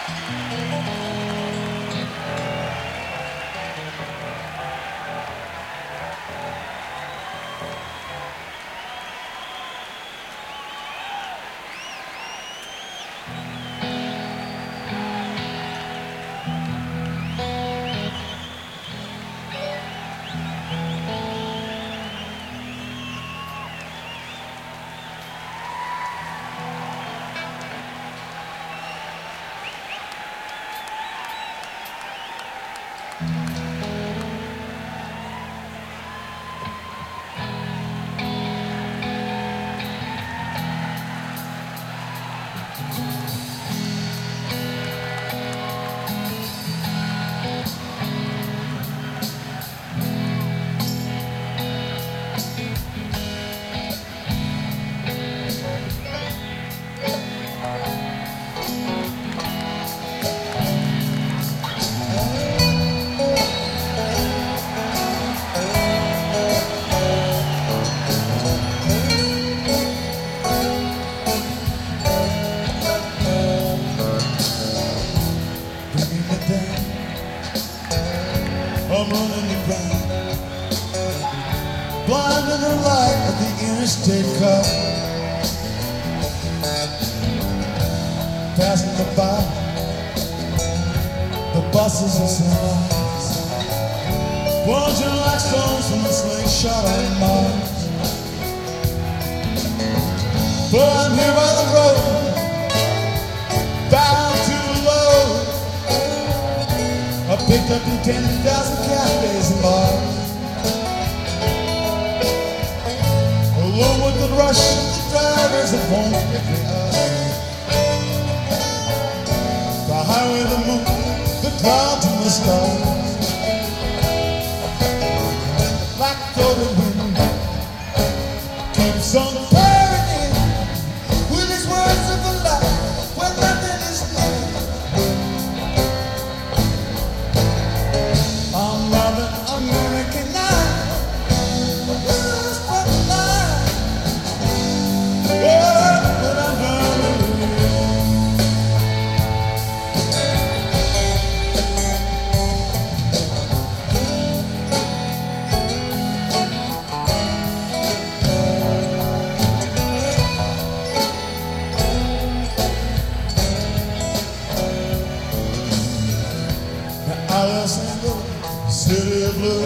I'm running around, blind in the light of the interstate car, passing the by the buses and semis, plunging like stones from the slingshot on Mars. But I'm here by the road, bound to the load. I picked up the 10,000 cafes and bars, along with the rush of the drivers that won't get me up. The highway, the moon, the clouds and the stars, like a golden wind keeps on burning with his words of the light when nothing is new. I'm loving American night, blues from the line. Oh, but I'm loving you. Now I listen to City of Blue.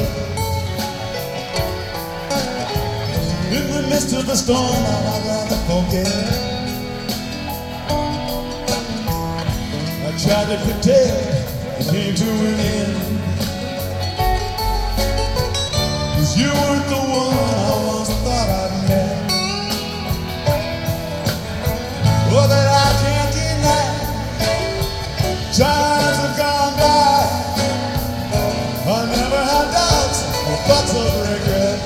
In the midst of the storm, I'd rather forget. I tried to pretend it came to an end, 'cause you weren't the one I once thought I'd met. Oh, that I can't deny. Times have gone by, I never had doubts or thoughts of regret.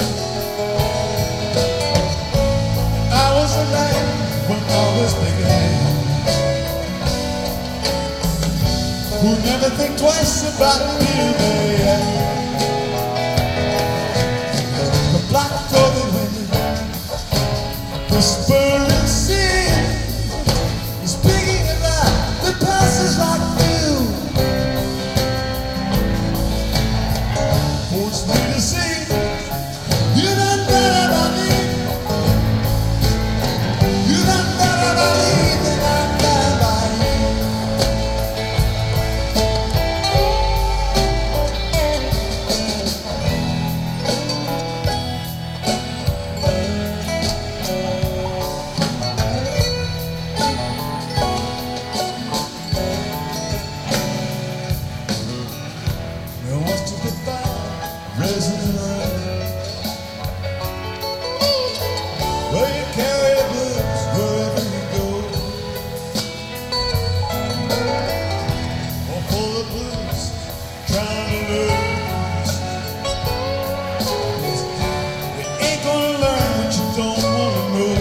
I was a man when all was began, who never think twice about being there. The black golden wind, whispering sea, is speaking about the passes like you. Wants me to see you done better by me. You done better by me than I've done by you. No one's to get by, resident around. Well, you carry the blues wherever you go, or full of blues, trying to lose. You ain't gonna learn what you don't wanna know.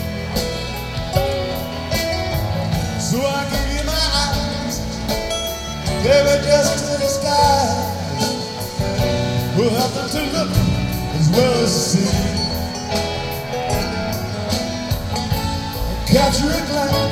So I give you my eyes, baby, just to the sky. We'll have to look as well as see, capture a glance